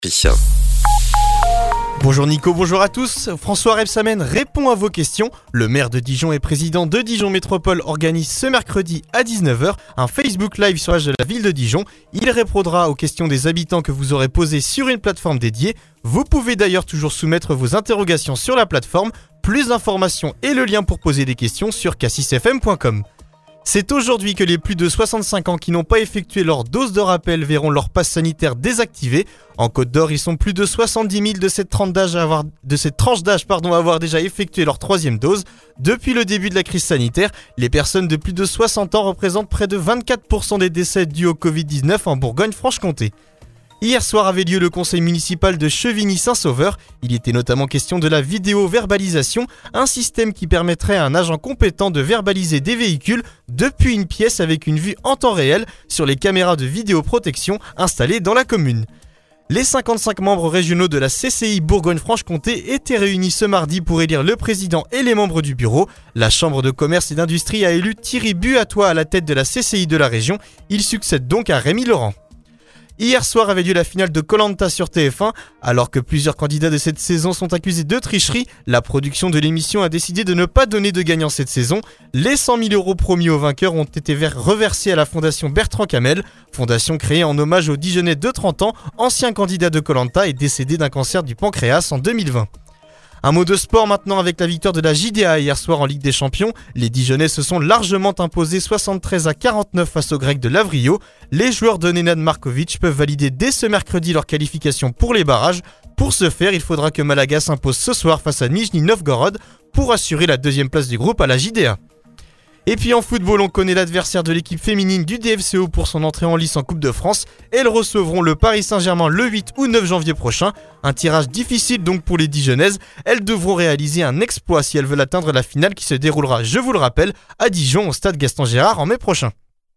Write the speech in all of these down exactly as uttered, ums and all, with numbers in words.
Bonjour Nico, bonjour à tous. François Rebsamen répond à vos questions. Le maire de Dijon et président de Dijon Métropole organise ce mercredi à dix-neuf heures un Facebook Live sur la page de la ville de Dijon. Il répondra aux questions des habitants que vous aurez posées sur une plateforme dédiée. Vous pouvez d'ailleurs toujours soumettre vos interrogations sur la plateforme. Plus d'informations et le lien pour poser des questions sur cassis f m point com. C'est aujourd'hui que les plus de soixante-cinq ans qui n'ont pas effectué leur dose de rappel verront leur passe sanitaire désactivé. En Côte d'Or, ils sont plus de soixante-dix mille de cette tranche d'âge à avoir, de cette tranche d'âge pardon, à avoir déjà effectué leur troisième dose. Depuis le début de la crise sanitaire, les personnes de plus de soixante ans représentent près de vingt-quatre pour cent des décès dus au covid dix-neuf en Bourgogne-Franche-Comté. Hier soir avait lieu le conseil municipal de Chevigny-Saint-Sauveur. Il était notamment question de la vidéo-verbalisation, un système qui permettrait à un agent compétent de verbaliser des véhicules depuis une pièce avec une vue en temps réel sur les caméras de vidéoprotection installées dans la commune. Les cinquante-cinq membres régionaux de la C C I Bourgogne-Franche-Comté étaient réunis ce mardi pour élire le président et les membres du bureau. La Chambre de commerce et d'industrie a élu Thierry Buatois à la tête de la C C I de la région. Il succède donc à Rémi Laurent. Hier soir avait lieu la finale de Koh-Lanta sur T F un. Alors que plusieurs candidats de cette saison sont accusés de tricherie, la production de l'émission a décidé de ne pas donner de gagnant cette saison. Les cent mille euros promis aux vainqueurs ont été reversés à la fondation Bertrand Camel, fondation créée en hommage au Dijonnais de trente ans, ancien candidat de Koh-Lanta et décédé d'un cancer du pancréas en deux mille vingt. Un mot de sport maintenant avec la victoire de la J D A hier soir en Ligue des Champions. Les Dijonnais se sont largement imposés soixante-treize à quarante-neuf face aux Grecs de Lavrio. Les joueurs de Nenad Markovic peuvent valider dès ce mercredi leur qualification pour les barrages. Pour ce faire, il faudra que Malaga s'impose ce soir face à Nijni Novgorod pour assurer la deuxième place du groupe à la J D A. Et puis en football, on connaît l'adversaire de l'équipe féminine du D F C O pour son entrée en lice en Coupe de France. Elles recevront le Paris Saint-Germain le huit ou neuf janvier prochain. Un tirage difficile donc pour les Dijonnaises. Elles devront réaliser un exploit si elles veulent atteindre la finale qui se déroulera, je vous le rappelle, à Dijon au stade Gaston Gérard en mai prochain.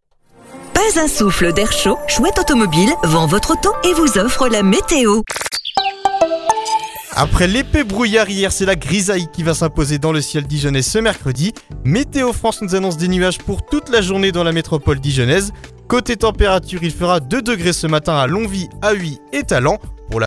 Pas un souffle d'air chaud, Chouette Automobile vend votre auto et vous offre la météo. Après l'épais brouillard hier, c'est la grisaille qui va s'imposer dans le ciel dijonnais ce mercredi. Météo France nous annonce des nuages pour toute la journée dans la métropole dijonnaise. Côté température, il fera deux degrés ce matin à Longwy, à Huy et Talan.